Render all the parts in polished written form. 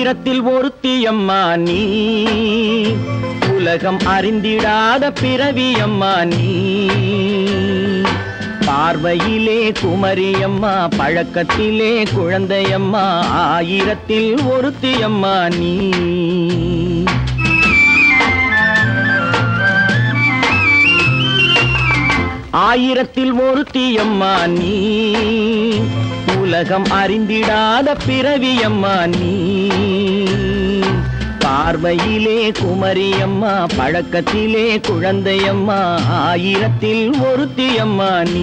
ஆயிரத்தில் ஒருத்தியம்மா நீ, உலகம் அறிந்திடாத பிறவியம்மா நீ. பார்வையிலே குமரியம்மா, பழக்கத்திலே குழந்தையம்மா, ஆயிரத்தில் ஒருத்தியம்மா நீ. ஆயிரத்தில் ஒருத்தியம்மா நீ, உலகம் அறிந்திடாத பிறவியம்மா நீ. பார்வையிலே குமரியம்மா, பழக்கத்திலே குழந்தையம்மா, ஆயிரத்தில் ஒருத்தியம்மா நீ.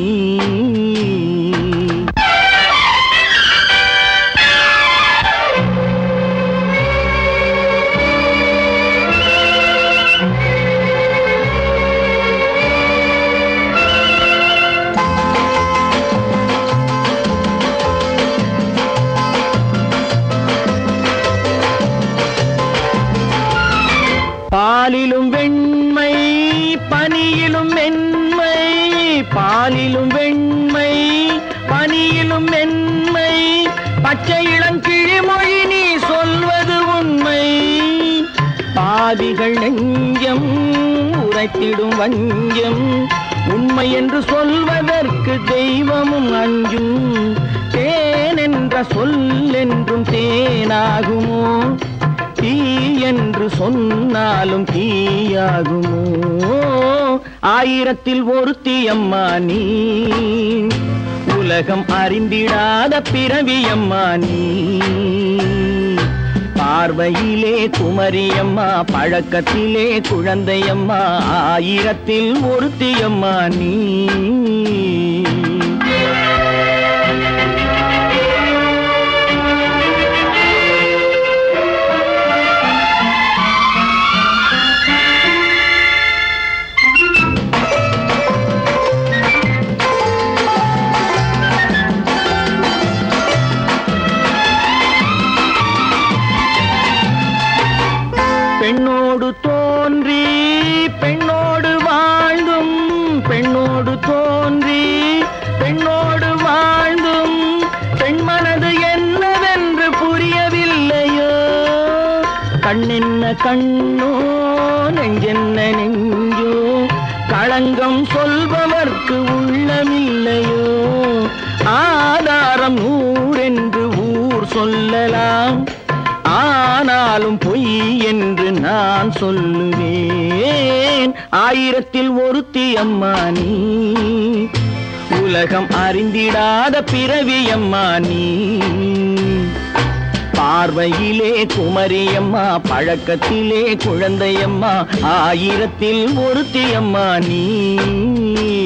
பாலிலும் வெண்மை பனியிலும் மென்மை, பாலிலும் வெண்மை பனியிலும் மென்மை, பச்சை இளங்கிழிமொழி நீ சொல்வது உண்மை. பாவிகள் நெஞ்சம் உரைத்திடும் வஞ்சம், உண்மை என்று சொல்வதற்கு தெய்வமும் அஞ்சும். தேன் என்ற சொல் என்றும் தேனாகுமோ, தீ என்று சொன்னாலும் தீயாகுமோ. ஆயிரத்தில் ஒருத்தியம்மா நீ, உலகம் அறிந்திடாத பிறவியம்மா நீ. பார்வையிலே குமரியம்மா, பழக்கத்திலே குழந்தையம்மா, ஆயிரத்தில் ஒருத்தியம்மா நீ. பெண்ணோடு தோன்றி பெண்ணோடு வாழ்ந்தும், பெண்ணோடு தோன்றி பெண்ணோடு வாழ்ந்தும், பெண் மனது என்னவென்று புரியவில்லையோ. கண்ணென்ன கண்ணோ, நெஞ்சென்ன நெஞ்சோ, களங்கம் சொல்பவர்க்கு உள்ளமில்லையோ. ஆதாரம் நூறென்று ஊர் சொல்லலாம், ஆனாலும் பொய் என்று நான் சொல்லுவேன். ஆயிரத்தில் ஒருத்தியம்மா நீ, உலகம் அறிந்திடாத பிறவியம்மா நீ. பார்வையிலே குமரியம்மா, பழக்கத்திலே குழந்தையம்மா, ஆயிரத்தில் ஒருத்தியம்மா நீ.